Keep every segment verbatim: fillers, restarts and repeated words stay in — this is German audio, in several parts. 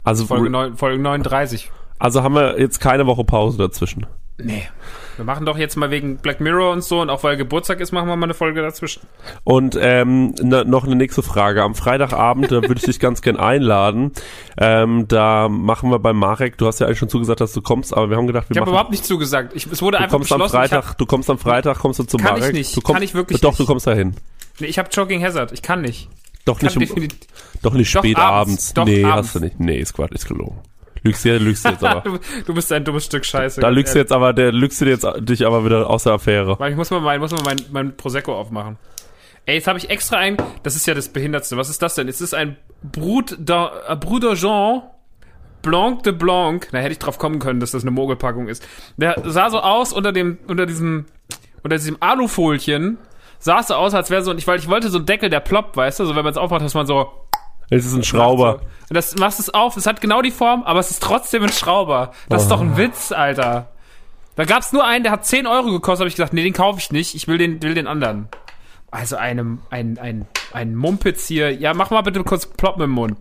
Also Folge, neun, Folge neununddreißig. Also haben wir jetzt keine Woche Pause dazwischen. Nee. Wir machen doch jetzt mal wegen Black Mirror und so und auch weil Geburtstag ist, machen wir mal eine Folge dazwischen. Und ähm, ne, noch eine nächste Frage. Am Freitagabend, da würde ich dich ganz gern einladen. Ähm, da machen wir beim Marek, du hast ja eigentlich schon zugesagt, dass du kommst, aber wir haben gedacht, wir ich machen... Ich habe überhaupt nicht zugesagt. Ich, es wurde du einfach kommst am beschlossen. Freitag, hab, du kommst am Freitag, kommst du zum kann Marek. Kann ich nicht, du kommst, kann ich wirklich Doch, nicht. du kommst da hin. Nee, ich habe Choking Hazard, ich kann nicht. Doch nicht, kann um, doch nicht doch spät abends. abends. Doch nee, abends. hast du nicht. Nee, ist Quatsch, ist gelogen. Lügst du, lügst du jetzt aber. du, du bist ein dummes Stück Scheiße. Da lügst du jetzt aber, der lügst du jetzt dich aber wieder aus der Affäre. Weil ich muss mal mein, muss mal mein, mein Prosecco aufmachen. Ey, jetzt habe ich extra ein, das ist ja das Behindertste. Was ist das denn? Es ist ein Brut da, Brut d'Argent Blanc de Blanc. Da hätte ich drauf kommen können, dass das eine Mogelpackung ist. Der sah so aus unter dem, unter diesem, unter diesem Alufolchen. Sah so aus, als wäre so, ich, weil ich wollte so einen Deckel, der ploppt, weißt du, so wenn man es aufmacht, dass man so. Es ist ein Schrauber. Und das machst es auf, es hat genau die Form, aber es ist trotzdem ein Schrauber. Das oh. ist doch ein Witz, Alter. Da gab's nur einen, der hat zehn Euro gekostet, habe ich gesagt, nee, den kaufe ich nicht, ich will den, will den anderen. Also einem, ein, ein, ein Mumpitz hier. Ja, mach mal bitte kurz Ploppen im Mund.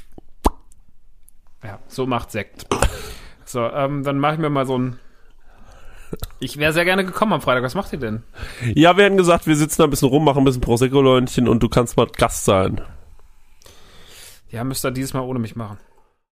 Ja, so macht Sekt. So, ähm, dann mach ich mir mal so ein... Ich wäre sehr gerne gekommen am Freitag. Was macht ihr denn? Ja, wir hätten gesagt, wir sitzen da ein bisschen rum, machen ein bisschen Prosecco-Leutchen und du kannst mal Gast sein. Ja, müsst ihr dieses Mal ohne mich machen.